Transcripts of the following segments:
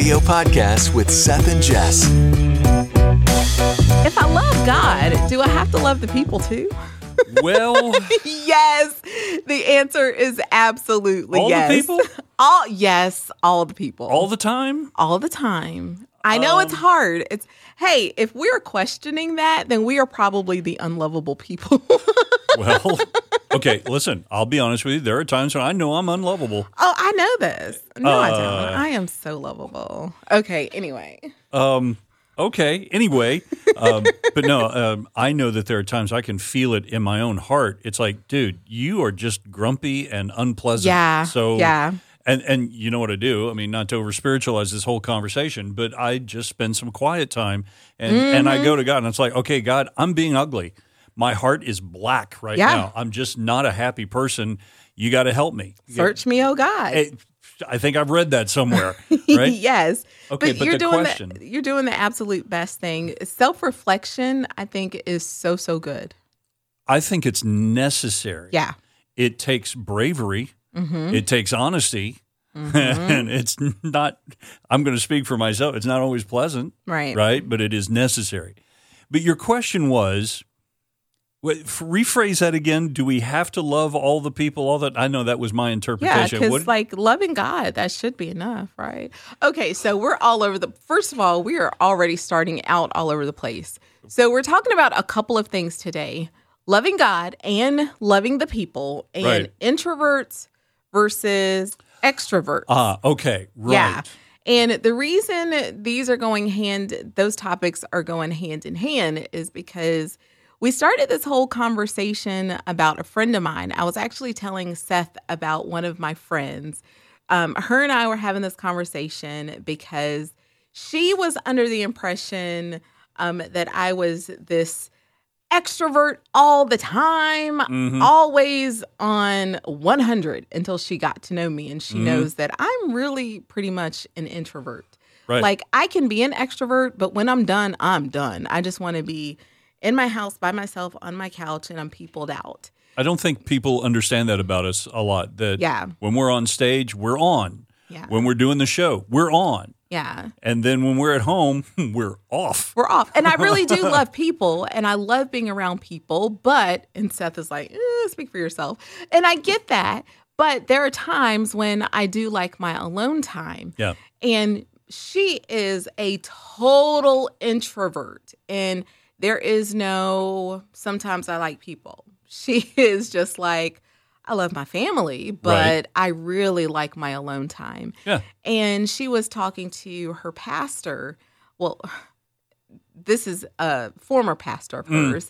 Radio podcast with Seth and Jess. If I love God, do I have to love the people too? Well, Yes. The answer is absolutely all yes. the people? Yes, all the people. All the time? All the time. I know it's hard. Hey, if we're questioning that, then we are probably the unlovable people. Well, okay, listen, I'll be honest with you. There are times when I know I'm unlovable. Oh, I know this. No, I don't. I am so lovable. Okay, anyway. Okay, anyway. But no, I know that there are times I can feel it in my own heart. It's like, dude, you are just grumpy and unpleasant. Yeah, So, yeah. And you know what I do? I mean, not to over-spiritualize this whole conversation, but I just spend some quiet time and I go to God and it's like, okay, God, I'm being ugly. My heart is black right now. I'm just not a happy person. You got to help me. Search me, oh God. I think I've read that somewhere, right? Yes. Okay, but you're the question. you're doing the absolute best thing. Self-reflection, I think, is so good. I think it's necessary. Yeah. It takes bravery. Mm-hmm. It takes honesty. And it's not, I'm going to speak for myself, it's not always pleasant. Right. But it is necessary. But your question was, rephrase that again. Do we have to love all the people? All that? I know that was my Yeah, interpretation. because like loving God, that should be enough, right? Okay, so we're all over first of all, we are already starting out all over the place. So we're talking about a couple of things today. Loving God and loving the people and Right. introverts versus extroverts. Okay. Right. Yeah. And the reason those topics are going hand in hand is because we started this whole conversation about a friend of mine. I was actually telling Seth about one of my friends. Her and I were having this conversation because she was under the impression that I was this extrovert all the time, always on 100 until she got to know me. And she knows that I'm really pretty much an introvert. Right. Like I can be an extrovert, but when I'm done, I'm done. I just want to be in my house by myself on my couch and I'm peopled out. I don't think people understand that about us a lot. That when we're on stage, we're on. Yeah. When we're doing the show, we're on. Yeah. And then when we're at home, we're off. We're off. And I really do love people and I love being around people, and Seth is like, speak for yourself. And I get that. But there are times when I do like my alone time. Yeah. And she is a total introvert. And there is sometimes I like people. She is just like, I love my family, but Right. I really like my alone time. Yeah. And she was talking to her pastor. Well, this is a former pastor of hers.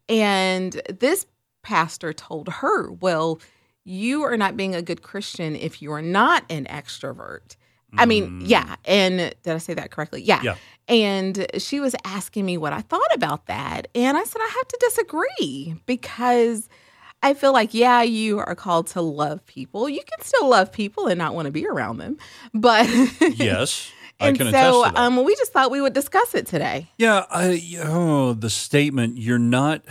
And this pastor told her, well, you are not being a good Christian if you are not an extrovert. I mean, yeah. And did I say that correctly? Yeah. Yeah. And she was asking me what I thought about that. And I said, I have to disagree because I feel like, yeah, you are called to love people. You can still love people and not want to be around them. But Yes. I and can attest so to that. we just thought we would discuss it today. Yeah, the statement, you're not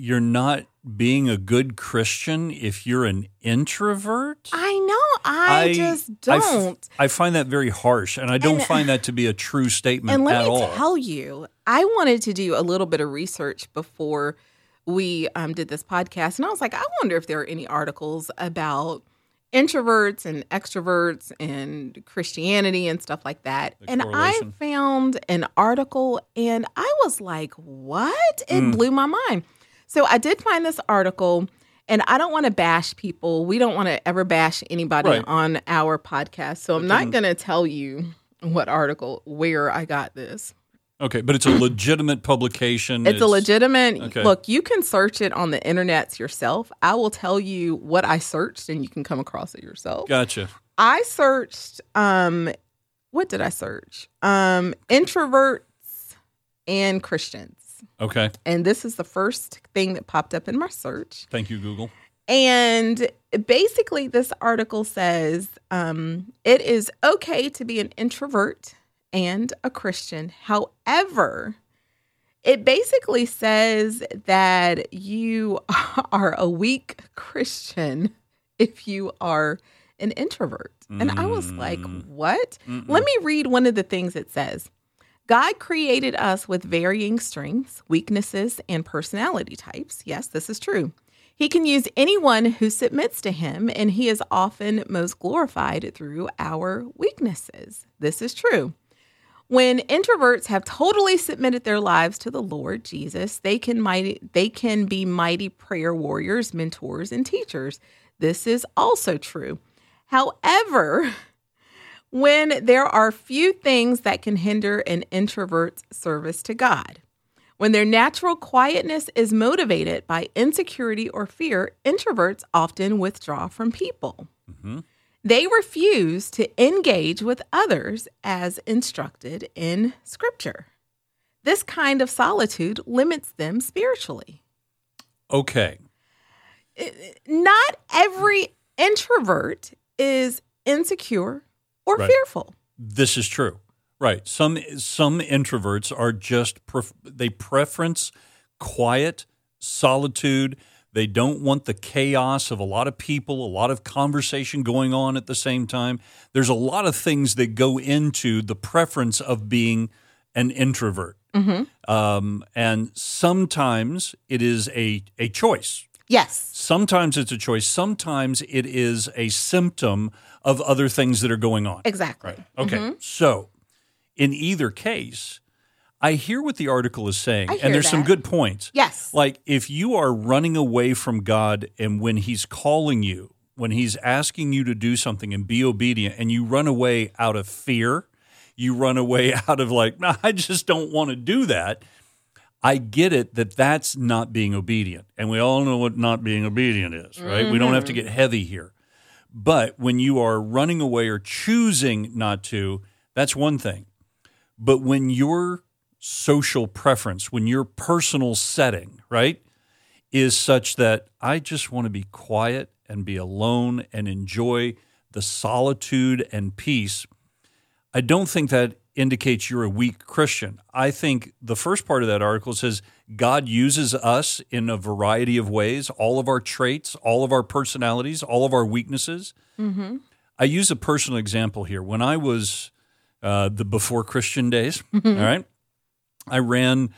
being a good Christian if you're an introvert. I know. I just don't. I find that very harsh, and I don't find that to be a true statement And let at me all. tell you, I wanted to do a little bit of research before we did this podcast. And I was like, I wonder if there are any articles about introverts and extroverts and Christianity and stuff like that. And I correlation. found an article and I was like, what? It blew my mind. So I did find this article, and I don't want to bash people. We don't want to ever bash anybody Right. on our podcast. So I'm not going to tell you where I got this. Okay, but it's a legitimate publication. It's a legitimate, okay. Look, you can search it on the internets yourself. I will tell you what I searched and you can come across it yourself. Gotcha. I searched, what did I search? Introverts and Christians. Okay. And this is the first thing that popped up in my search. Thank you, Google. And basically this article says it is okay to be an introvert and a Christian. However, it basically says that you are a weak Christian if you are an introvert. And I was like, what? Let me read one of the things it says. God created us with varying strengths, weaknesses, and personality types. Yes, this is true. He can use anyone who submits to him, and he is often most glorified through our weaknesses. This is true. When introverts have totally submitted their lives to the Lord Jesus, they can be mighty prayer warriors, mentors, and teachers. This is also true. However, when there are few things that can hinder an introvert's service to God, when their natural quietness is motivated by insecurity or fear, introverts often withdraw from people. Mm-hmm. They refuse to engage with others as instructed in Scripture. This kind of solitude limits them spiritually. Okay. Not every introvert is insecure or fearful. This is true. Right. Some introverts are just, they preference quiet, solitude. They don't want the chaos of a lot of people, a lot of conversation going on at the same time. There's a lot of things that go into the preference of being an introvert. Mm-hmm. And sometimes it is a choice. Yes. Sometimes it's a choice. Sometimes it is a symptom of other things that are going on. Exactly. Right. Okay. So in either case, I hear what the article is saying, and there's some good points. Yes. Like if you are running away from God and when he's calling you, when he's asking you to do something and be obedient, and you run away out of fear, you run away out of like, no, I just don't want to do that. I get it that that's not being obedient. And we all know what not being obedient is, right? Mm-hmm. We don't have to get heavy here. But when you are running away or choosing not to, that's one thing. But when your social preference, when your personal setting, right, is such that I just want to be quiet and be alone and enjoy the solitude and peace, I don't think that indicates you're a weak Christian. I think the first part of that article says God uses us in a variety of ways, all of our traits, all of our personalities, all of our weaknesses. Mm-hmm. I use a personal example here. When I was the before Christian days, all right, I ran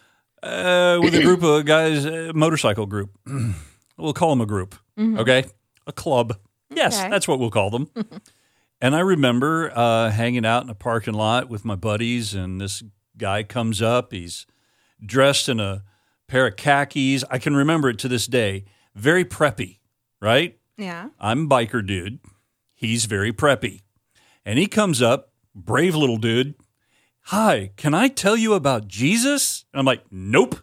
with a group of guys, a motorcycle group. We'll call them a group, okay? A club. Yes, that's what we'll call them. And I remember hanging out in a parking lot with my buddies, and this guy comes up. He's dressed in a pair of khakis. I can remember it to this day. Very preppy, right? Yeah. I'm a biker dude. He's very preppy. And he comes up, brave little dude. Hi, can I tell you about Jesus? And I'm like, nope.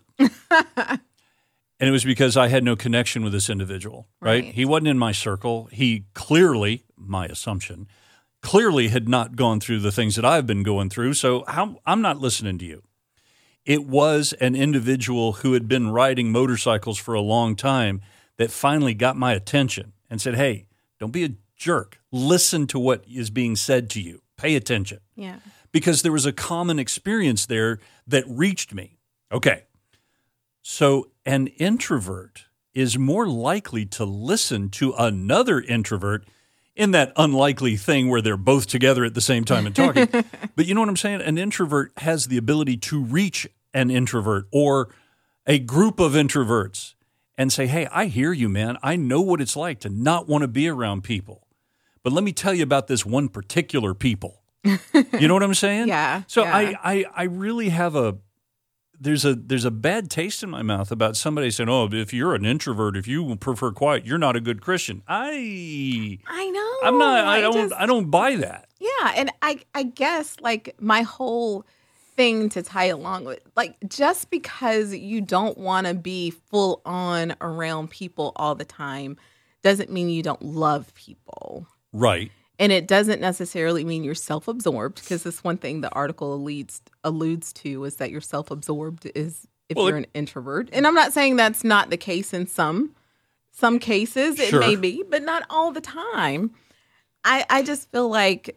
And it was because I had no connection with this individual, right? He wasn't in my circle. He clearly, my assumption, clearly had not gone through the things that I've been going through, so I'm not listening to you. It was an individual who had been riding motorcycles for a long time that finally got my attention and said, hey, don't be a jerk. Listen to what is being said to you. Pay attention. Yeah. Because there was a common experience there that reached me. Okay. So an introvert is more likely to listen to another introvert in that unlikely thing where they're both together at the same time and talking. But you know what I'm saying? An introvert has the ability to reach an introvert or a group of introverts and say, hey, I hear you, man. I know what it's like to not want to be around people. But let me tell you about this one particular people. You know what I'm saying? Yeah. So yeah. I really have there's a bad taste in my mouth about somebody saying, oh, if you're an introvert, if you prefer quiet, you're not a good Christian. I know. I'm not. I don't buy that. Yeah, and I guess like my whole thing to tie along with, like, just because you don't want to be full on around people all the time doesn't mean you don't love people. Right. And it doesn't necessarily mean you're self-absorbed, because this one thing the article alludes to is that you're self-absorbed is if you're an introvert. And I'm not saying that's not the case in some cases. It may be, but not all the time. I just feel like,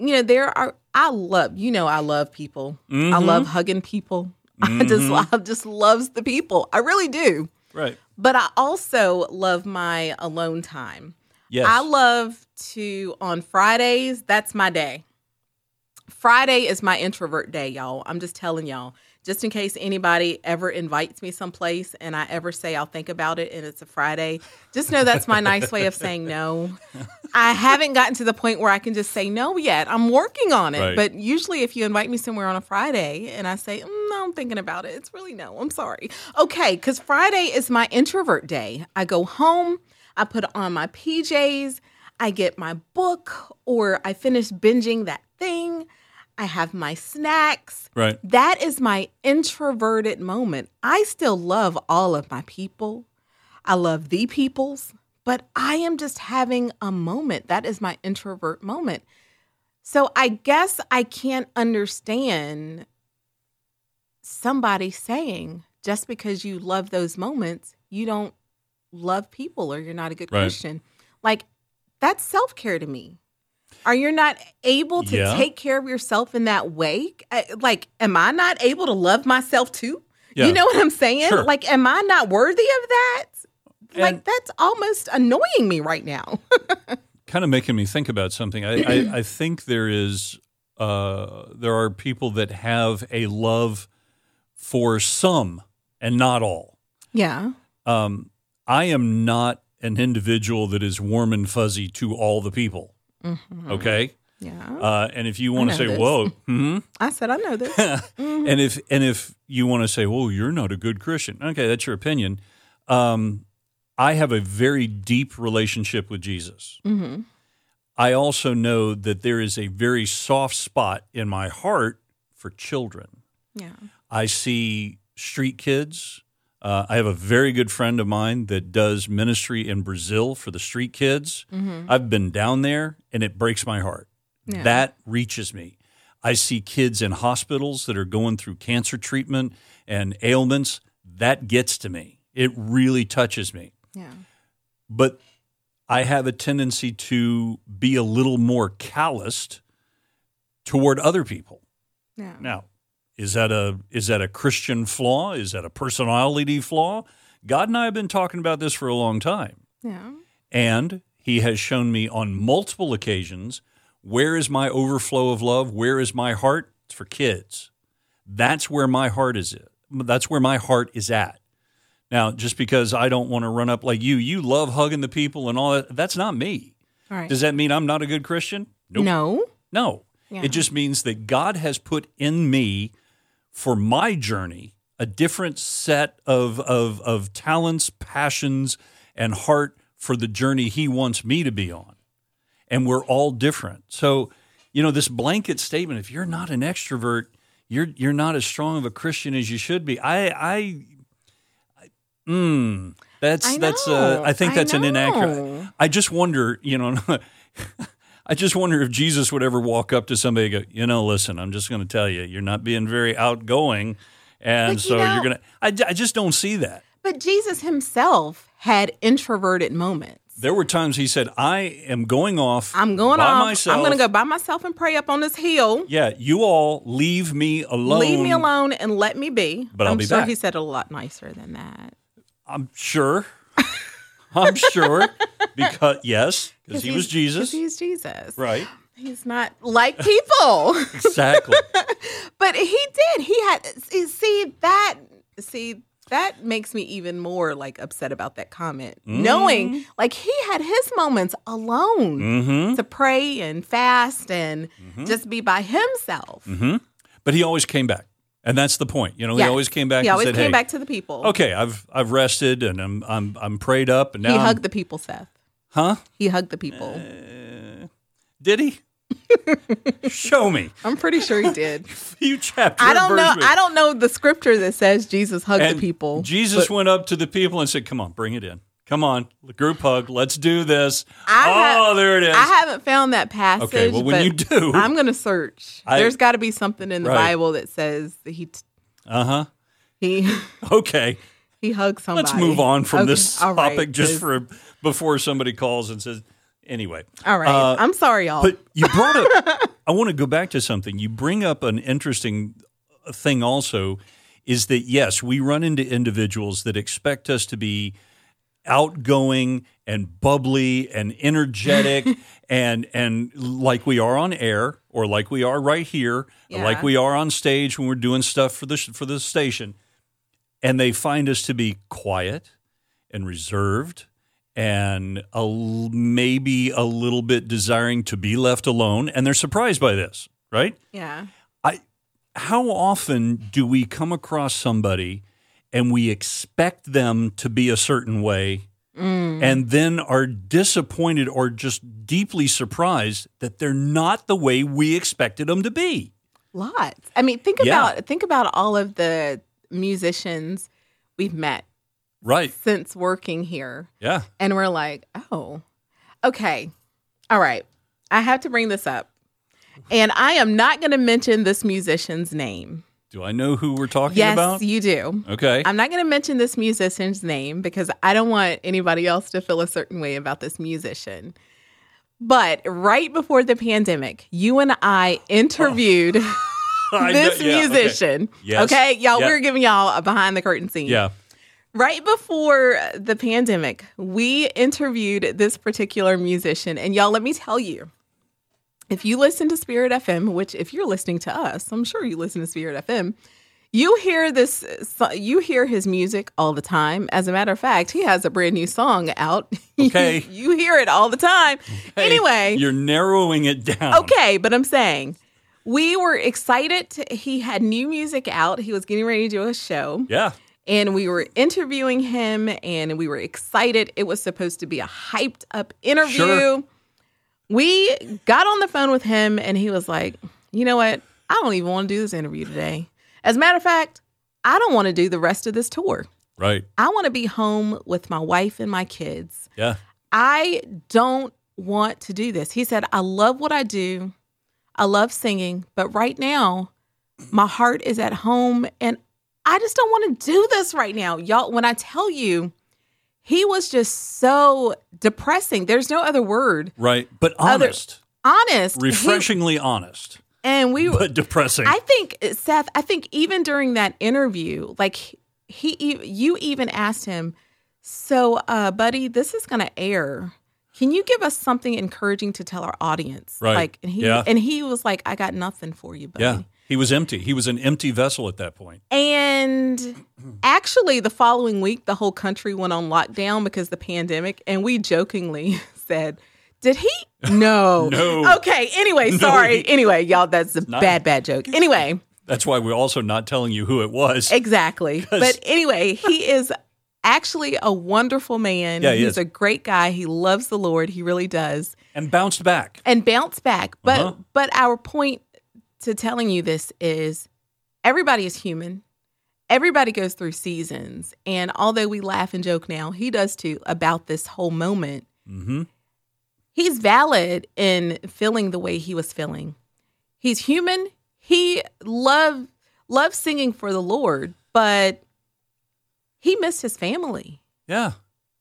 I love people. Mm-hmm. I love hugging people. Mm-hmm. I just loves the people. I really do. Right. But I also love my alone time. Yes. I love to, on Fridays, that's my day. Friday is my introvert day, y'all. I'm just telling y'all. Just in case anybody ever invites me someplace and I ever say I'll think about it and it's a Friday, just know that's my nice way of saying no. I haven't gotten to the point where I can just say no yet. I'm working on it. Right. But usually if you invite me somewhere on a Friday and I say, no, I'm thinking about it, it's really no, I'm sorry. Okay, because Friday is my introvert day. I go home, I put on my PJs, I get my book, or I finish binging that thing. I have my snacks. Right. That is my introverted moment. I still love all of my people. I love the peoples, but I am just having a moment. That is my introvert moment. So I guess I can't understand somebody saying just because you love those moments, you don't love people or you're not a good Christian. Like, that's self-care to me. Are you not able to take care of yourself in that way? Like, am I not able to love myself too? Yeah. You know what I'm saying? Sure. Like, am I not worthy of that? Like, that's almost annoying me right now. Kind of making me think about something. I think there are people that have a love for some and not all. Yeah. I am not an individual that is warm and fuzzy to all the people. Mm-hmm. Okay. Yeah. And if you want to say, "Whoa," I said I know this. Mm-hmm. and if you want to say, "Well, you're not a good Christian," okay, that's your opinion. I have a very deep relationship with Jesus. Mm-hmm. I also know that there is a very soft spot in my heart for children. Yeah. I see street kids. I have a very good friend of mine that does ministry in Brazil for the street kids. Mm-hmm. I've been down there, and it breaks my heart. Yeah. That reaches me. I see kids in hospitals that are going through cancer treatment and ailments. That gets to me. It really touches me. Yeah. But I have a tendency to be a little more calloused toward other people. Yeah. Now, is that a Christian flaw? Is that a personality flaw? God and I have been talking about this for a long time. Yeah. And he has shown me on multiple occasions, where is my overflow of love? Where is my heart? It's for kids. That's where my heart is at. That's where my heart is at. Now, just because I don't want to run up like you love hugging the people and all that, that's not me. All right. Does that mean I'm not a good Christian? Nope. No. Yeah. It just means that God has put in me, for my journey, a different set of talents, passions, and heart for the journey he wants me to be on. And we're all different. So, this blanket statement, if you're not an extrovert, you're not as strong of a Christian as you should be. I think that's an inaccurate. I just wonder, I just wonder if Jesus would ever walk up to somebody and go, listen, I'm just going to tell you, you're not being very outgoing. And so you're going to, I just don't see that. But Jesus himself had introverted moments. There were times he said, I am going off. I'm going by myself. I'm going to go by myself and pray up on this hill. Yeah, you all leave me alone. Leave me alone and let me be. But I'll be back. I'm sure he said it a lot nicer than that. I'm sure. Because he was Jesus. Because he's Jesus. Right. He's not like people. Exactly. But he did. He had, that makes me even more upset about that comment. Knowing he had his moments alone to pray and fast and just be by himself. Mm-hmm. But he always came back. And that's the point. He always came back. He always said, came back to the people. Okay, I've rested and I'm prayed up and now he hugged the people, Seth. Huh? He hugged the people. Did he? Show me. I'm pretty sure he did. Few chapters. I don't know the scripture that says Jesus hugged the people. Jesus went up to the people and said, "Come on, bring it in. Come on, group hug. Let's do this." There it is. I haven't found that passage. Okay, well, when you do, I'm going to search. There's got to be something in the Bible that says that he. Okay. He hugged somebody. Let's move on from this topic before somebody calls and says. Anyway. All right. I'm sorry, y'all. But you brought up, I want to go back to something. You bring up an interesting thing also, is that, yes, we run into individuals that expect us to be outgoing and bubbly and energetic and like we are on air or like we are right here, or like we are on stage when we're doing stuff for the station. And they find us to be quiet and reserved and maybe a little bit desiring to be left alone. And they're surprised by this, right? Yeah. How often do we come across somebody and we expect them to be a certain way and then are disappointed or just deeply surprised that they're not the way we expected them to be? Lots. I mean, think about all of the musicians we've met since working here. Yeah. And we're like, oh, okay. All right. I have to bring this up. And I am not going to mention this musician's name. Do I know who we're talking about? Yes, you do. Okay. I'm not going to mention this musician's name because I don't want anybody else to feel a certain way about this musician. But right before the pandemic, you and I interviewed this musician. Okay. Yes. Okay, y'all, we're giving y'all a behind the curtain scene. Yeah. Right before the pandemic, we interviewed this particular musician. And y'all, let me tell you, if you listen to Spirit FM, which if you're listening to us, I'm sure you listen to Spirit FM, you hear his music all the time. As a matter of fact, he has a brand new song out. Okay. You hear it all the time. Hey, anyway. You're narrowing it down. Okay, but I'm saying we were excited. He had new music out. He was getting ready to do a show. Yeah. And we were interviewing him and we were excited. It was supposed to be a hyped up interview. Sure. We got on the phone with him and he was like, you know what? I don't even want to do this interview today. As a matter of fact, I don't want to do the rest of this tour. Right. I want to be home with my wife and my kids. Yeah. I don't want to do this. He said, I love what I do. I love singing. But right now, my heart is at home and I just don't want to do this right now. Y'all, when I tell you, he was just so depressing. There's no other word. Right. But honest. Honest. Refreshingly honest. And but depressing. I think, Seth, even during that interview, like you even asked him, so, buddy, this is going to air. Can you give us something encouraging to tell our audience? Right. And he was like, I got nothing for you, buddy. Yeah. He was empty. He was an empty vessel at that point. And actually, the following week, the whole country went on lockdown because of the pandemic. And we jokingly said, did he? No. No. Okay. Anyway, sorry. Anyway, y'all, that's a bad joke. Anyway. That's why we're also not telling you who it was. Exactly. But anyway, he is actually a wonderful man. Yeah, He's a great guy. He loves the Lord. He really does. And bounced back. But our point to telling you this is everybody is human. Everybody goes through seasons. And although we laugh and joke now, he does too about this whole moment. Mm-hmm. He's valid in feeling the way he was feeling. He's human. He loved singing for the Lord, but he missed his family. Yeah.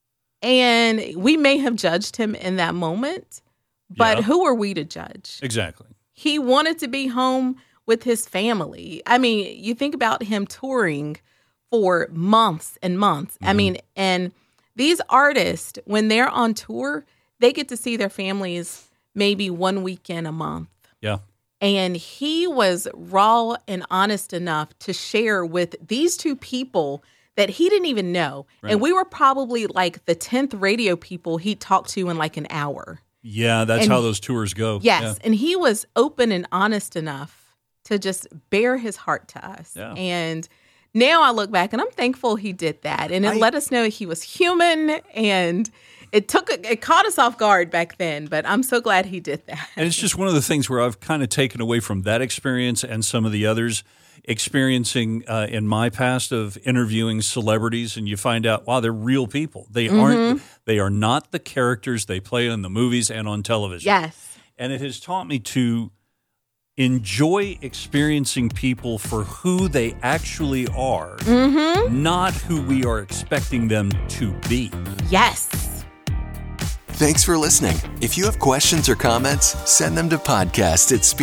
And we may have judged him in that moment, but who are we to judge? Exactly. He wanted to be home with his family. I mean, you think about him touring for months and months. Mm-hmm. I mean, and these artists, when they're on tour, they get to see their families maybe 1 weekend a month. Yeah. And he was raw and honest enough to share with these two people that he didn't even know. Right. And we were probably like the 10th radio people he talked to in like an hour. Yeah, that's how those tours go. Yes, yeah. And he was open and honest enough to just bare his heart to us. Yeah. And now I look back and I'm thankful he did that. And it let us know he was human, and it caught us off guard back then, but I'm so glad he did that. And it's just one of the things where I've kind of taken away from that experience and some of the others experiencing in my past of interviewing celebrities, and you find out, wow, they're real people. They are not the characters they play in the movies and on television. Yes. And it has taught me to enjoy experiencing people for who they actually are, not who we are expecting them to be. Yes. Thanks for listening. If you have questions or comments, send them to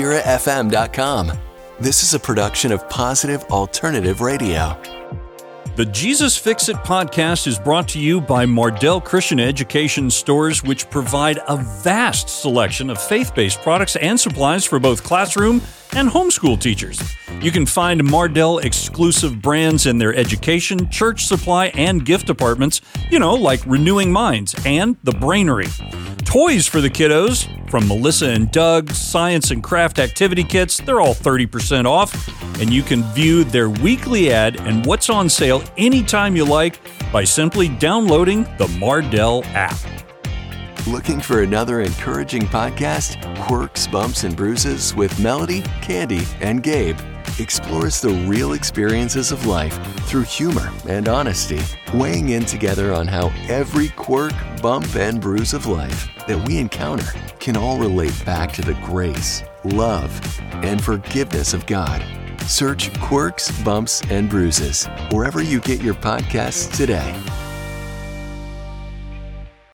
podcast@spiritfm.com. This is a production of Positive Alternative Radio. The Jesus Fix It podcast is brought to you by Mardel Christian Education Stores, which provide a vast selection of faith-based products and supplies for both classroom and homeschool teachers. You can find Mardel exclusive brands in their education, church supply, and gift departments, like Renewing Minds and The Brainery. Toys for the kiddos, from Melissa and Doug's Science and Craft Activity Kits, they're all 30% off, and you can view their weekly ad and what's on sale anytime you like by simply downloading the Mardel app. Looking for another encouraging podcast? Quirks, Bumps, and Bruises with Melody, Candy, and Gabe explores the real experiences of life through humor and honesty, weighing in together on how every quirk, bump, and bruise of life that we encounter can all relate back to the grace, love, and forgiveness of God. Search Quirks, Bumps, and Bruises wherever you get your podcasts today.